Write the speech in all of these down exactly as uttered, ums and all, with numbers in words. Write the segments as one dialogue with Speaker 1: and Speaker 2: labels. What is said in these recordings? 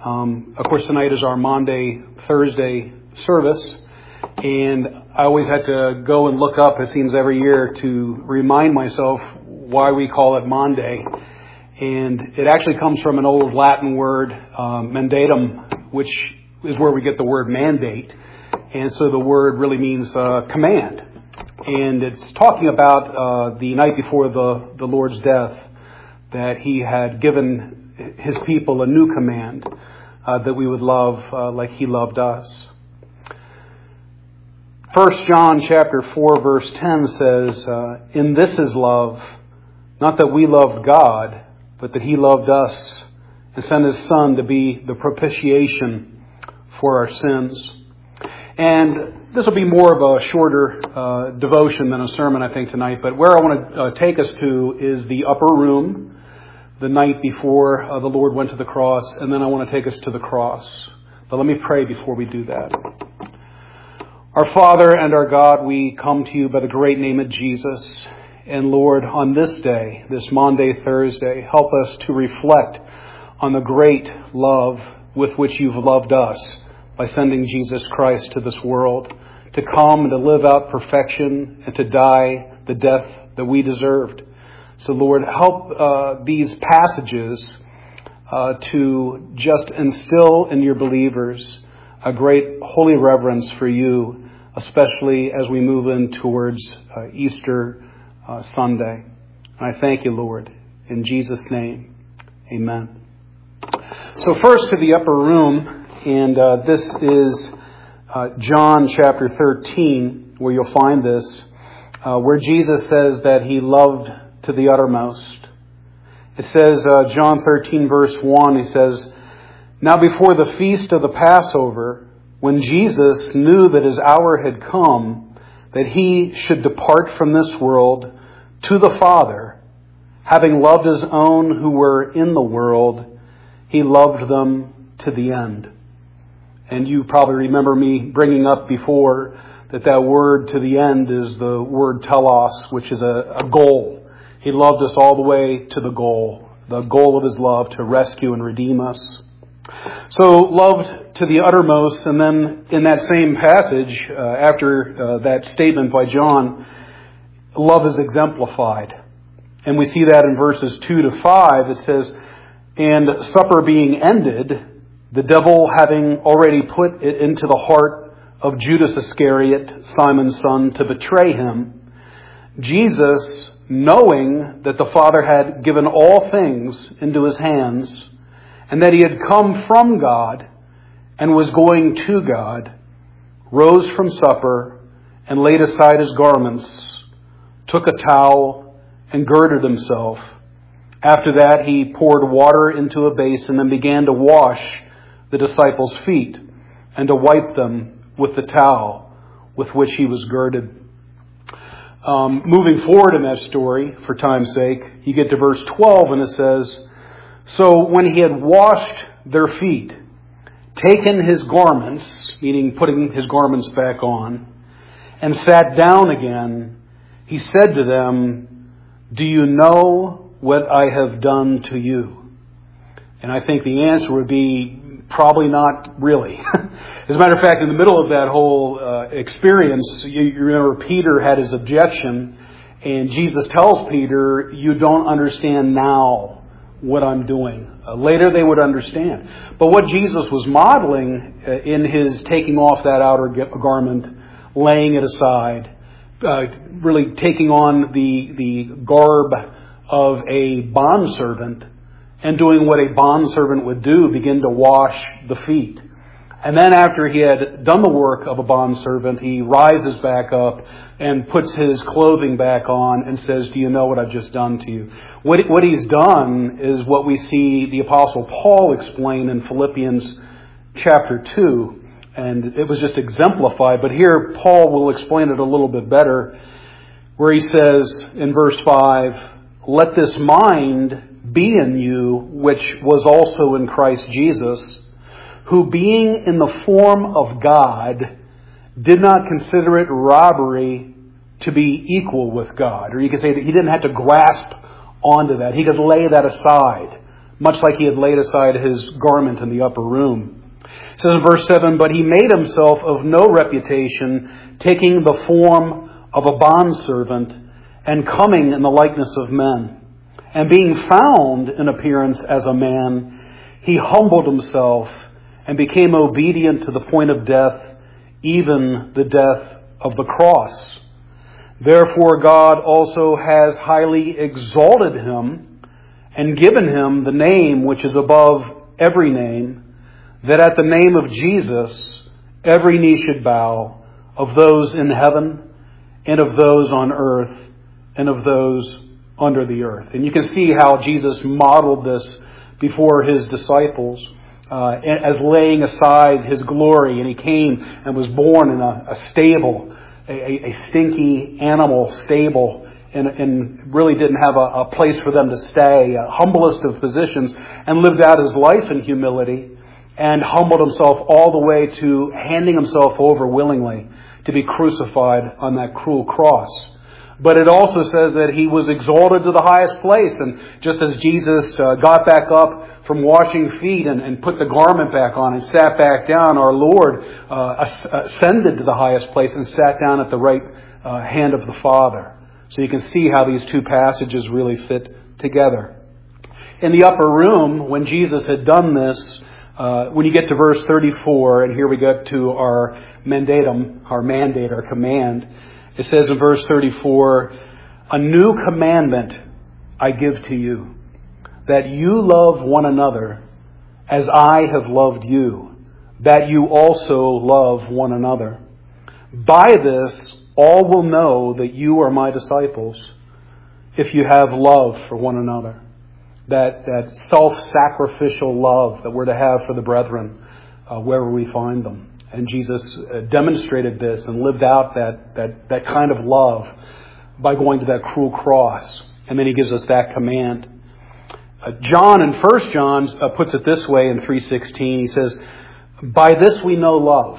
Speaker 1: Um, of course, tonight is our Maundy, Thursday service, and I always had to go and look up, it seems every year, to remind myself why we call it Maundy. And it actually comes from an old Latin word, um, mandatum, which is where we get the word mandate. And so the word really means uh, command. And it's talking about uh, the night before the, the Lord's death, that he had given his people a new command, uh, that we would love uh, like he loved us. First John chapter four verse ten says, uh, "In this is love, not that we loved God, but that he loved us and sent his Son to be the propitiation for our sins." And this will be more of a shorter uh, devotion than a sermon, I think, tonight. But where I want to uh, take us to is the upper room, the night before uh, the Lord went to the cross. And then I want to take us to the cross. But let me pray before we do that. Our Father and our God, we come to you by the great name of Jesus. And Lord, on this day, this Maundy, Thursday, help us to reflect on the great love with which you've loved us, by sending Jesus Christ to this world, to come and to live out perfection and to die the death that we deserved. So Lord, help uh, these passages uh, to just instill in your believers a great holy reverence for you, especially as we move in towards uh, Easter uh, Sunday. And I thank you, Lord, in Jesus' name. Amen. So first to the upper room. And uh, this is uh, John chapter thirteen, where you'll find this, uh, where Jesus says that he loved to the uttermost. It says, uh, John thirteen verse one, he says, "Now before the feast of the Passover, when Jesus knew that his hour had come, that he should depart from this world to the Father, having loved his own who were in the world, he loved them to the end." And you probably remember me bringing up before that that word to the end is the word telos, which is a, a goal. He loved us all the way to the goal, the goal of his love to rescue and redeem us. So loved to the uttermost. And then in that same passage, uh, after uh, that statement by John, love is exemplified. And we see that in verses two to five. It says, "And supper being ended, the devil having already put it into the heart of Judas Iscariot, Simon's son, to betray him, Jesus, knowing that the Father had given all things into his hands, and that he had come from God and was going to God, rose from supper and laid aside his garments, took a towel and girded himself. After that he poured water into a basin and began to wash the disciples' feet, and to wipe them with the towel with which he was girded." Um, moving forward in that story, for time's sake, you get to verse twelve, and it says, "So when he had washed their feet, taken his garments," meaning putting his garments back on, "and sat down again, he said to them, 'Do you know what I have done to you?'" And I think the answer would be, probably not really. As a matter of fact, in the middle of that whole uh, experience, you, you remember Peter had his objection, and Jesus tells Peter, "You don't understand now what I'm doing. Uh, later they would understand." But what Jesus was modeling uh, in his taking off that outer garment, laying it aside, uh, really taking on the the garb of a bondservant, and doing what a bondservant would do, begin to wash the feet. And then after he had done the work of a bondservant, he rises back up and puts his clothing back on and says, "Do you know what I've just done to you?" What, what he's done is what we see the Apostle Paul explain in Philippians chapter two. And it was just exemplified. But here Paul will explain it a little bit better, where he says in verse five, "Let this mind be in you, which was also in Christ Jesus, who being in the form of God, did not consider it robbery to be equal with God." Or you could say that he didn't have to grasp onto that. He could lay that aside much like he had laid aside his garment in the upper room. It says in verse seven, but he made himself of no reputation, taking the form of a bondservant and coming in the likeness of men. And being found in appearance as a man, he humbled himself and became obedient to the point of death, even the death of the cross. Therefore God also has highly exalted him and given him the name which is above every name, that at the name of Jesus every knee should bow, of those in heaven and of those on earth and of those under the earth. And you can see how Jesus modeled this before his disciples uh, as laying aside his glory. And he came and was born in a, a stable, a, a stinky animal stable, and, and really didn't have a, a place for them to stay, uh, humblest of positions, and lived out his life in humility and humbled himself all the way to handing himself over willingly to be crucified on that cruel cross. But it also says that he was exalted to the highest place. And just as Jesus uh, got back up from washing feet and, and put the garment back on and sat back down, our Lord uh, ascended to the highest place and sat down at the right uh, hand of the Father. So you can see how these two passages really fit together. In the upper room, when Jesus had done this, uh, when you get to verse thirty-four, and here we get to our mandatum, our mandate, our command, it says in verse thirty-four, a new commandment I give to you, that you love one another as I have loved you, that you also love one another. By this, all will know that you are my disciples, if you have love for one another. That, that self-sacrificial love that we're to have for the brethren, uh, wherever we find them. And Jesus uh, demonstrated this and lived out that, that, that kind of love by going to that cruel cross. And then he gives us that command. Uh, John in First John uh, puts it this way in three sixteen. He says, by this we know love,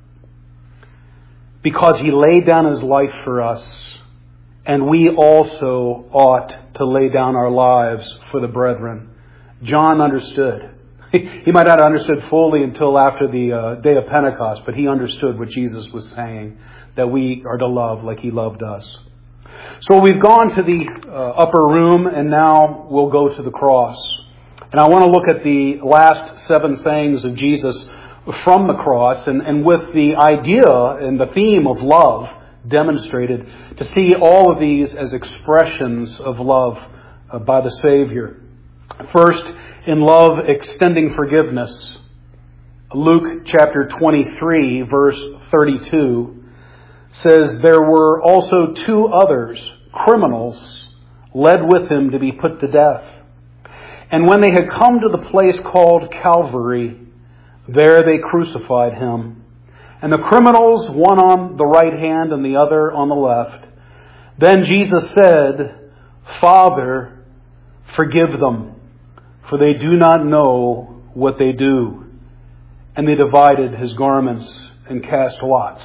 Speaker 1: because he laid down his life for us, and we also ought to lay down our lives for the brethren. John understood. He might not have understood fully until after the uh, day of Pentecost, but he understood what Jesus was saying, that we are to love like he loved us. So we've gone to the uh, upper room, and now we'll go to the cross. And I want to look at the last seven sayings of Jesus from the cross, and, and with the idea and the theme of love demonstrated, to see all of these as expressions of love uh, by the Savior. First, in love, extending forgiveness. Luke chapter twenty-three, verse thirty-two says, there were also two others, criminals, led with him to be put to death. And when they had come to the place called Calvary, there they crucified him. And the criminals, one on the right hand and the other on the left. Then Jesus said, Father, forgive them, for they do not know what they do. And they divided his garments and cast lots.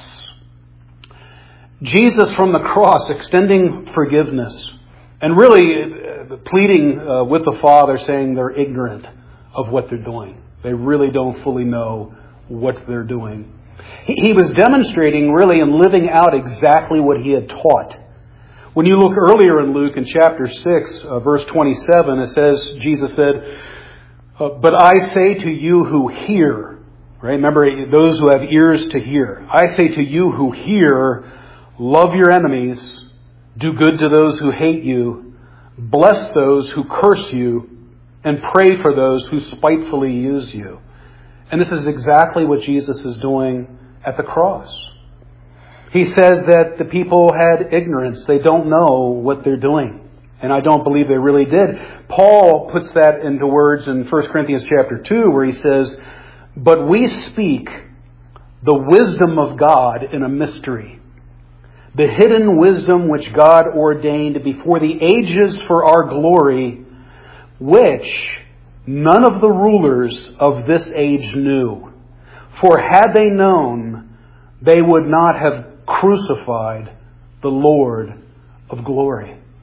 Speaker 1: Jesus from the cross extending forgiveness and really pleading uh, with the Father, saying they're ignorant of what they're doing. They really don't fully know what they're doing. He, he was demonstrating really and living out exactly what he had taught. When you look earlier in Luke in chapter six, uh, verse twenty-seven, it says, Jesus said, uh, but I say to you who hear, right? Remember, those who have ears to hear. I say to you who hear, love your enemies, do good to those who hate you, bless those who curse you, and pray for those who spitefully use you. And this is exactly what Jesus is doing at the cross. He says that the people had ignorance. They don't know what they're doing. And I don't believe they really did. Paul puts that into words in First Corinthians chapter two, where he says, but we speak the wisdom of God in a mystery, the hidden wisdom which God ordained before the ages for our glory, which none of the rulers of this age knew. For had they known, they would not have crucified the Lord of glory.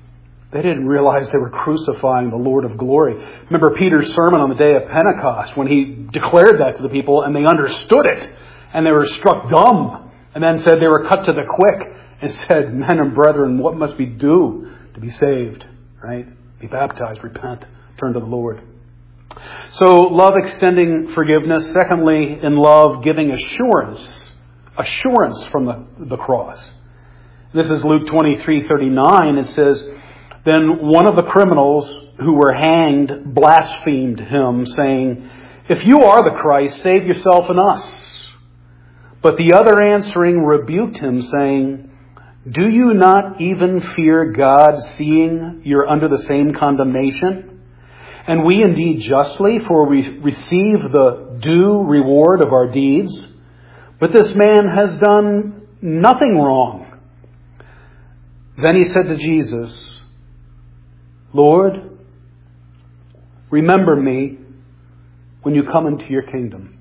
Speaker 1: They didn't realize they were crucifying the Lord of glory. Remember Peter's sermon on the day of Pentecost when he declared that to the people and they understood it and they were struck dumb and then said they were cut to the quick and said, men and brethren, what must we do to be saved? Right? Be baptized, repent, turn to the Lord. So love extending forgiveness. Secondly, in love, giving assurance. Assurance from the, the cross. This is Luke twenty-three thirty-nine. It says, then one of the criminals who were hanged blasphemed him, saying, if you are the Christ, save yourself and us. But the other answering rebuked him, saying, do you not even fear God, seeing you're under the same condemnation? And we indeed justly, for we receive the due reward of our deeds. But this man has done nothing wrong. Then he said to Jesus, Lord, remember me when you come into your kingdom.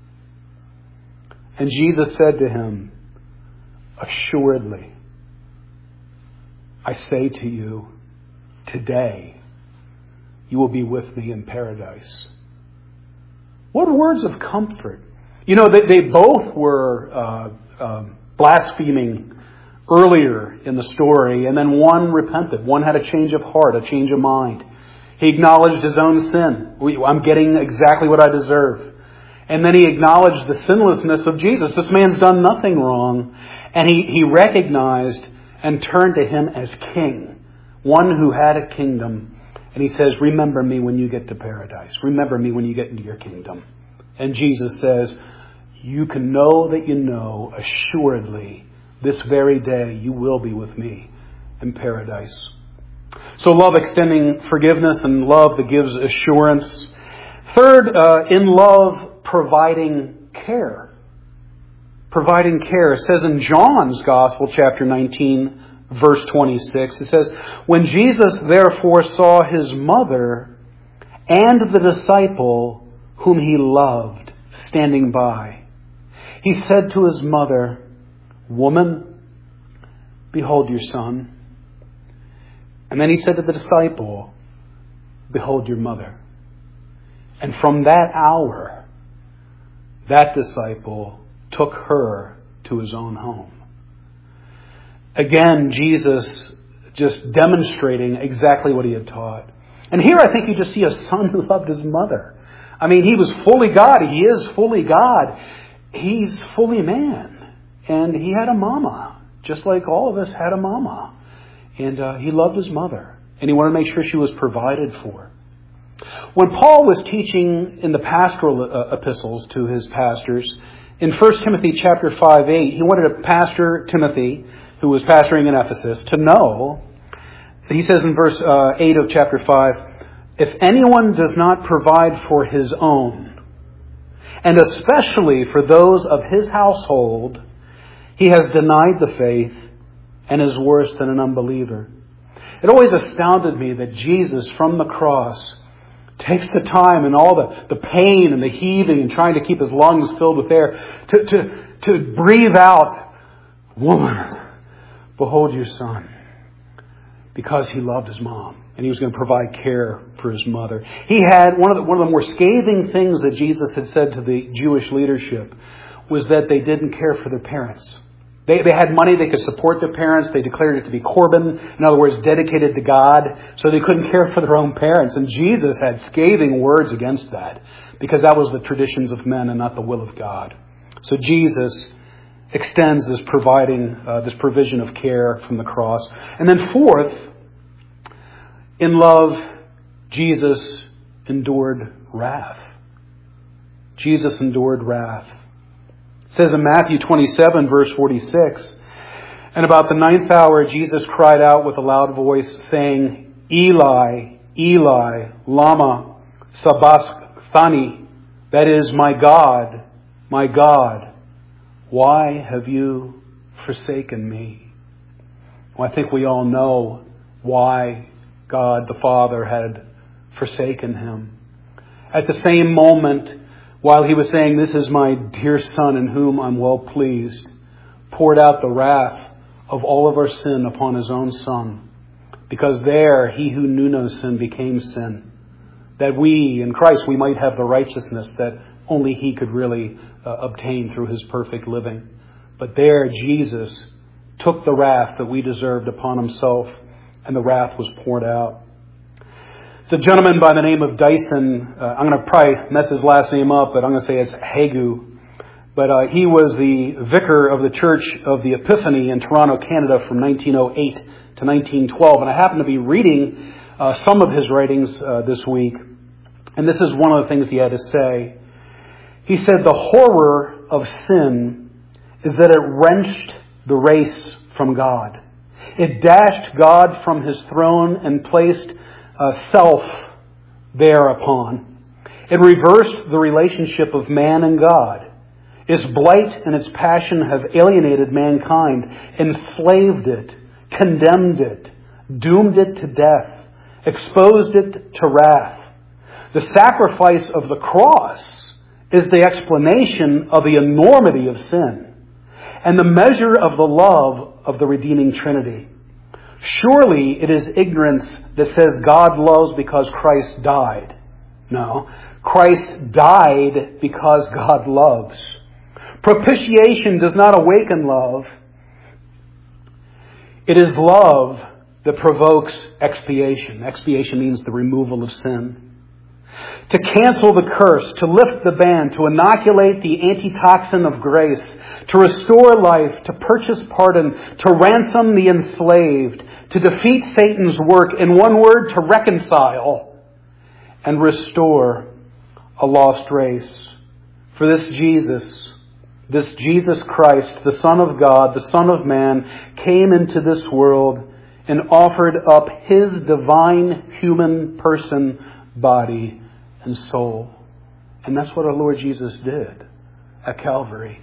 Speaker 1: And Jesus said to him, assuredly, I say to you, today you will be with me in paradise. What words of comfort. You know, they, they both were uh, uh, blaspheming earlier in the story, and then one repented. One had a change of heart, a change of mind. He acknowledged his own sin. I'm getting exactly what I deserve. And then he acknowledged the sinlessness of Jesus. This man's done nothing wrong. And he, he recognized and turned to him as king, one who had a kingdom. And he says, remember me when you get to paradise. Remember me when you get into your kingdom. And Jesus says, you can know that you know assuredly this very day you will be with me in paradise. So love extending forgiveness and love that gives assurance. Third, uh, in love, providing care. Providing care. It says in John's Gospel, chapter nineteen, verse twenty-six, it says, when Jesus therefore saw his mother and the disciple whom he loved standing by, he said to his mother, woman, behold your son. And then he said to the disciple, behold your mother. And from that hour, that disciple took her to his own home. Again, Jesus just demonstrating exactly what he had taught. And here I think you just see a son who loved his mother. I mean, he was fully God. He is fully God. He's fully man. And he had a mama, just like all of us had a mama. And uh, he loved his mother. And he wanted to make sure she was provided for. When Paul was teaching in the pastoral uh, epistles to his pastors, in First Timothy chapter five eight, he wanted a pastor, Timothy, who was pastoring in Ephesus, to know, he says in verse uh, eight of chapter five, if anyone does not provide for his own, and especially for those of his household, he has denied the faith and is worse than an unbeliever. It always astounded me that Jesus from the cross takes the time and all the, the pain and the heaving and trying to keep his lungs filled with air to, to, to breathe out, woman, behold your son. Because he loved his mom and he was going to provide care for his mother. He had one of the, one of the more scathing things that Jesus had said to the Jewish leadership was that they didn't care for their parents. They, they had money, they could support their parents. They declared it to be Corban, in other words, dedicated to God. So they couldn't care for their own parents. And Jesus had scathing words against that because that was the traditions of men and not the will of God. So Jesus extends this providing, uh, this provision of care from the cross. And then fourth, in love, Jesus endured wrath. Jesus endured wrath. It says in Matthew twenty-seven, verse forty-six, and about the ninth hour, Jesus cried out with a loud voice, saying, Eli, Eli, lama sabachthani, that is, my God, my God, why have you forsaken me? Well, I think we all know why God the Father had forsaken him. At the same moment, while he was saying, this is my dear Son in whom I'm well pleased, poured out the wrath of all of our sin upon his own Son, because there he who knew no sin became sin, that we, in Christ, we might have the righteousness that only he could really uh, obtain through his perfect living. But there Jesus took the wrath that we deserved upon himself, and the wrath was poured out. It's a gentleman by the name of Dyson. Uh, I'm going to probably mess his last name up, but I'm going to say it's Hagu. But uh, he was the vicar of the Church of the Epiphany in Toronto, Canada from nineteen oh eight to nineteen twelve. And I happened to be reading uh, some of his writings uh, this week. And this is one of the things he had to say. He said, the horror of sin is that it wrenched the race from God. It dashed God from his throne and placed uh, self thereupon. It reversed the relationship of man and God. Its blight and its passion have alienated mankind, enslaved it, condemned it, doomed it to death, exposed it to wrath. The sacrifice of the cross is the explanation of the enormity of sin and the measure of the love of the redeeming Trinity. Surely it is ignorance that says God loves because Christ died. No, Christ died because God loves. Propitiation does not awaken love. It is love that provokes expiation. Expiation means the removal of sin. To cancel the curse, to lift the ban, to inoculate the antitoxin of grace, to restore life, to purchase pardon, to ransom the enslaved, to defeat Satan's work, in one word, to reconcile and restore a lost race. For this Jesus, this Jesus Christ, the Son of God, the Son of Man, came into this world and offered up his divine human person, body, and soul. And that's what our Lord Jesus did at Calvary.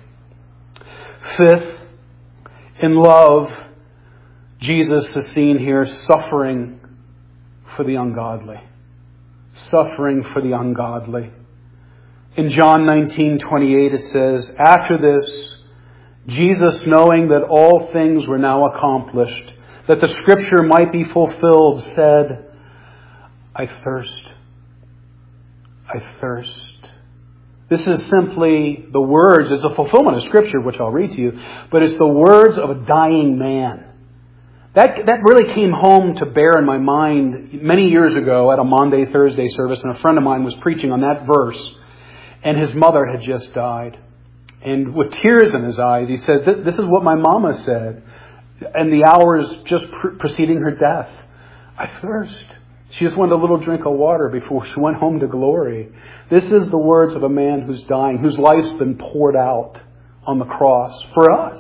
Speaker 1: Fifth, in love, Jesus is seen here suffering for the ungodly. Suffering for the ungodly. In John nineteen twenty-eight it says, after this, Jesus, knowing that all things were now accomplished, that the scripture might be fulfilled, said, I thirst. I thirst. This is simply the words, it's a fulfillment of scripture, which I'll read to you, but it's the words of a dying man. That, that really came home to bear in my mind many years ago at a Maundy Thursday service, and a friend of mine was preaching on that verse, and his mother had just died. And with tears in his eyes, he said, this is what my mama said, and the hours just pre- preceding her death. I thirst. She just wanted a little drink of water before she went home to glory. This is the words of a man who's dying, whose life's been poured out on the cross for us.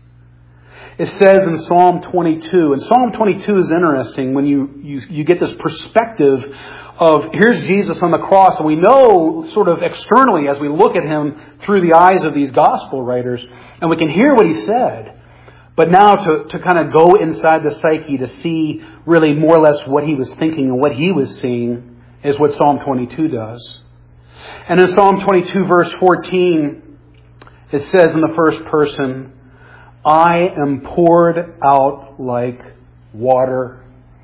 Speaker 1: It says in Psalm twenty-two, and Psalm twenty-two is interesting when you, you, you get this perspective of here's Jesus on the cross, and we know sort of externally as we look at him through the eyes of these gospel writers, and we can hear what he said. But now to, to kind of go inside the psyche to see really more or less what he was thinking and what he was seeing is what Psalm twenty-two does. And in Psalm twenty-two verse fourteen, it says in the first person, I am poured out like water.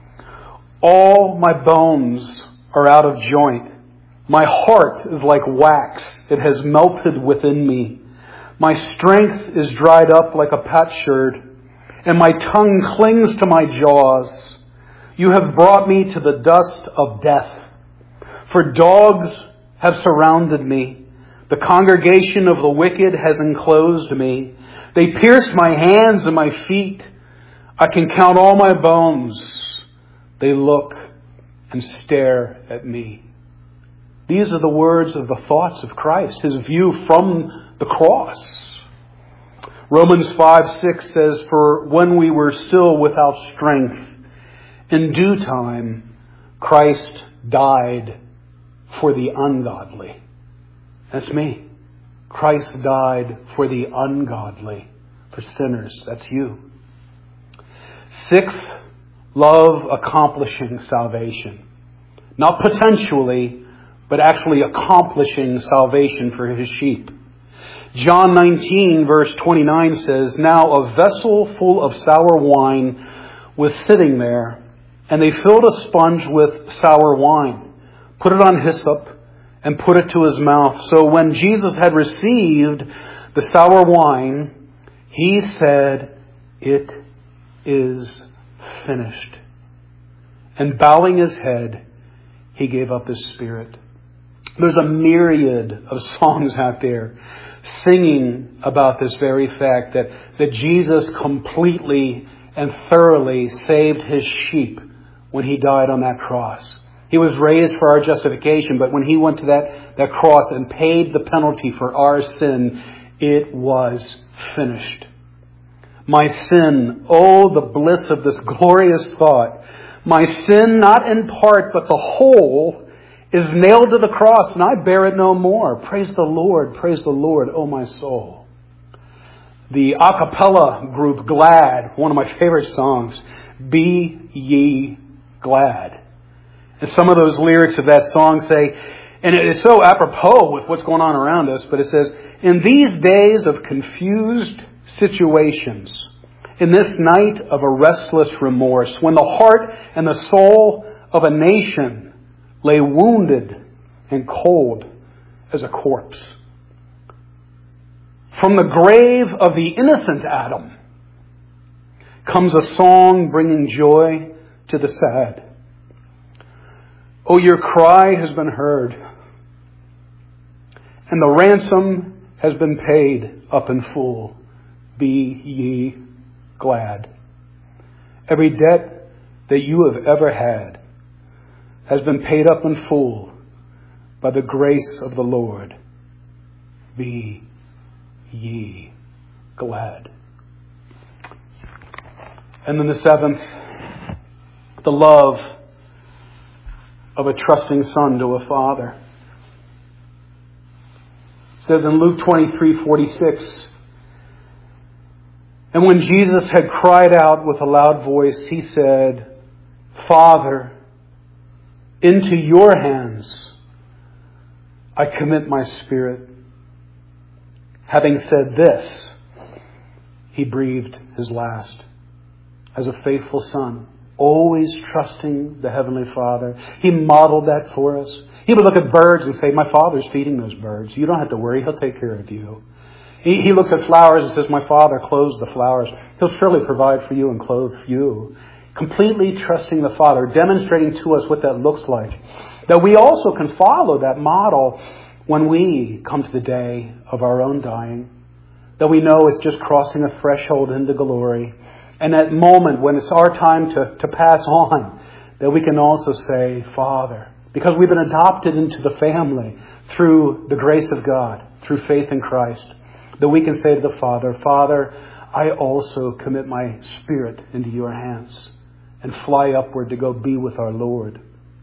Speaker 1: All my bones are out of joint. My heart is like wax. It has melted within me. My strength is dried up like a potsherd, and my tongue clings to my jaws. You have brought me to the dust of death. For dogs have surrounded me. The congregation of the wicked has enclosed me. They pierced my hands and my feet. I can count all my bones. They look and stare at me. These are the words of the thoughts of Christ, his view from the cross. Romans five six says, for when we were still without strength, in due time, Christ died for the ungodly. That's me. Christ died for the ungodly, for sinners. That's you. Sixth, love accomplishing salvation. Not potentially, but actually accomplishing salvation for his sheep. John nineteen verse twenty-nine says, now a vessel full of sour wine was sitting there, And they filled a sponge with sour wine, put it on hyssop, and put it to his mouth. So when Jesus had received the sour wine, he said, "It is finished." And bowing his head, he gave up his spirit. There's a myriad of songs out there singing about this very fact that, that Jesus completely and thoroughly saved his sheep when he died on that cross. He was raised for our justification, but when he went to that, that cross and paid the penalty for our sin, it was finished. My sin, oh, the bliss of this glorious thought. My sin, not in part, but the whole, is nailed to the cross, and I bear it no more. Praise the Lord, praise the Lord, oh my soul. The a cappella group Glad, one of my favorite songs, Be Ye Glad. And some of those lyrics of that song say, and it is so apropos with what's going on around us, but it says, in these days of confused situations, in this night of a restless remorse, when the heart and the soul of a nation lay wounded and cold as a corpse, from the grave of the innocent Adam comes a song bringing joy to the sad. Oh, your cry has been heard, and the ransom has been paid up in full. Be ye glad. Every debt that you have ever had has been paid up in full by the grace of the Lord. Be ye glad. And then the seventh, the love of a trusting son to a father. It says in Luke twenty-three forty-six, and when Jesus had cried out with a loud voice, he said, Father, into your hands I commit my spirit. Having said this, he breathed his last. As a faithful son, always trusting the Heavenly Father. He modeled that for us. He would look at birds and say, my Father's feeding those birds. You don't have to worry. He'll take care of you. He, he looks at flowers and says, my Father clothes the flowers. He'll surely provide for you and clothe you. Completely trusting the Father, demonstrating to us what that looks like. That we also can follow that model when we come to the day of our own dying. That we know it's just crossing a threshold into glory. And that moment when it's our time to, to pass on, that we can also say, Father, because we've been adopted into the family through the grace of God, through faith in Christ, that we can say to the Father, Father, I also commit my spirit into your hands and fly upward to go be with our Lord.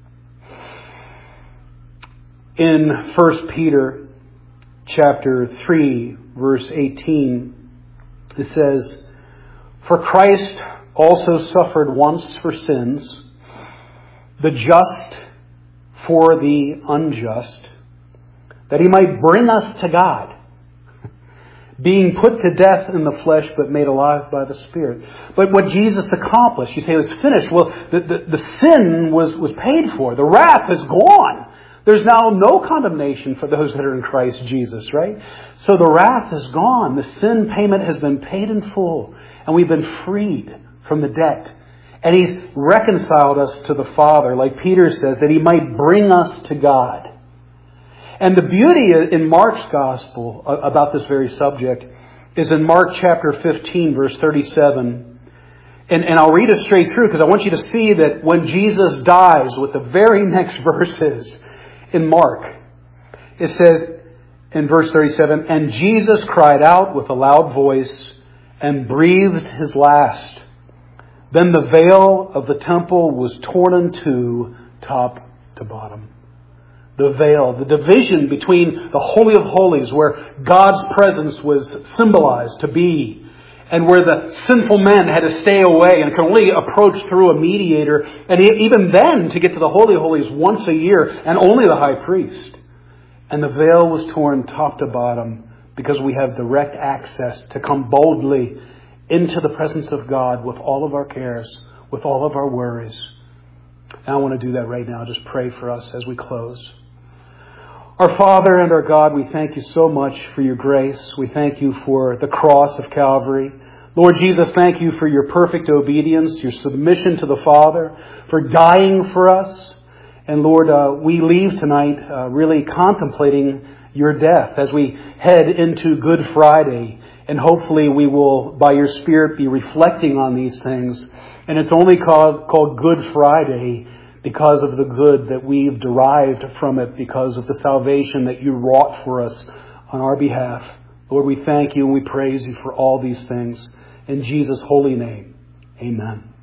Speaker 1: In First Peter chapter three, verse eighteen, it says, for Christ also suffered once for sins, the just for the unjust, that he might bring us to God, being put to death in the flesh, but made alive by the Spirit. But what Jesus accomplished, you say it was finished. Well, the, the, the sin was, was paid for. The wrath is gone. There's now no condemnation for those that are in Christ Jesus, right? So the wrath is gone. The sin payment has been paid in full. And we've been freed from the debt. And He's reconciled us to the Father, like Peter says, that He might bring us to God. And the beauty in Mark's Gospel about this very subject is in Mark chapter fifteen, verse thirty-seven. And, and I'll read it straight through because I want you to see that when Jesus dies, with the very next verses in Mark, it says in verse thirty-seven, and Jesus cried out with a loud voice and breathed his last. Then the veil of the temple was torn in two, top to bottom. The veil, the division between the Holy of Holies, where God's presence was symbolized to be, and where the sinful men had to stay away and could only approach through a mediator, and even then to get to the Holy of Holies once a year, and only the high priest. And the veil was torn top to bottom because we have direct access to come boldly into the presence of God with all of our cares, with all of our worries, And I want to do that right now. Just pray for us as we close. Our Father and our God, we thank you so much for your grace. We thank you for the cross of Calvary. Lord Jesus, thank you for your perfect obedience, your submission to the Father, for dying for us. And Lord, uh, we leave tonight uh, really contemplating your death as we head into Good Friday. And hopefully we will, by your Spirit, be reflecting on these things. And it's only called, called Good Friday because of the good that we've derived from it, because of the salvation that you wrought for us on our behalf. Lord, we thank you and we praise you for all these things. In Jesus' holy name, amen.